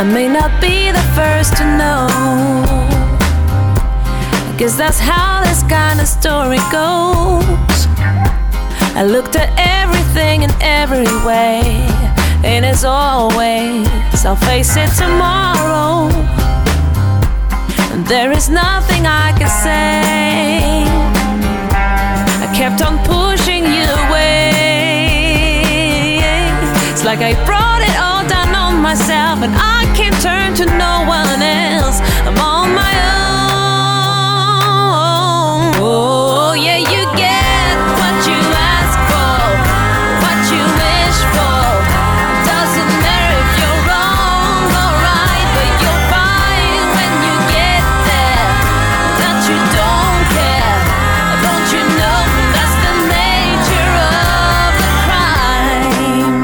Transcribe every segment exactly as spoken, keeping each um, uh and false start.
I may not be the first to know. I guess that's how this kind of story goes. I looked at everything in every way, and as always, I'll face it tomorrow. And there is nothing I can say. I kept on pushing you away. It's like I brought it all down on myself, and I can't turn to no one else. I'm on my own. Oh yeah, you get what you ask for, what you wish for. Doesn't matter if you're wrong or right, but you'll find when you get there that you don't care. Don't you know that's the nature of the crime?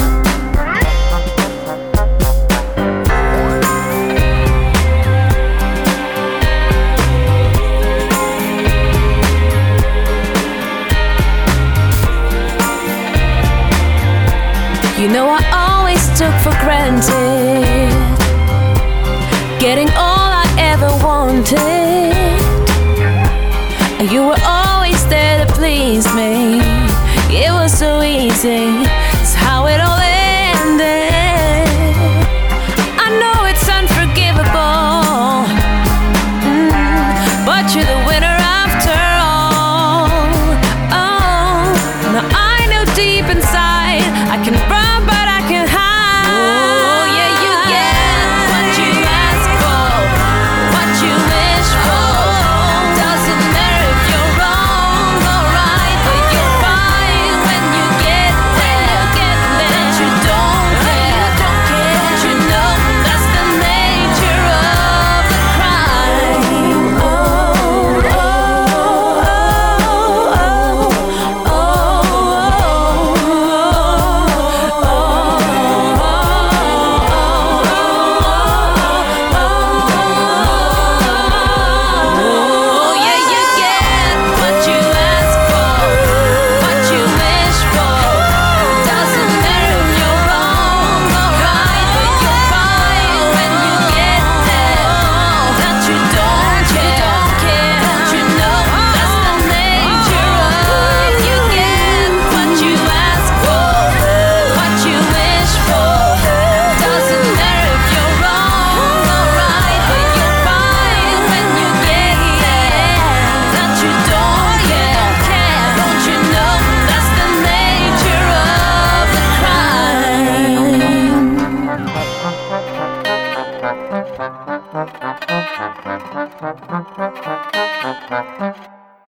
You know I always took for granted getting all I ever wanted. You were always there to please me. It was so easy. It's how it all ended. I know it's unforgivable, mm, but you're the winner after all. Oh, now I know deep inside I can run, but I can hide. Oh yeah, you get what you ask for, what you wish for. Doesn't matter if you're wrong or right, but you'll find when you get there that you don't care. Don't you know that's the nature of the crime? Oh, oh, oh, oh, oh, yeah, you get what you ask for, what you wish for. Doesn't matter if you're wrong or right, but you'll find when you get there that you don't care. Don't you know that's the nature of you get what you ask for, what you wish for. Doesn't matter if you're wrong or right, but you'll find when you get there that you don't care. Don't you know that's the nature of the crime?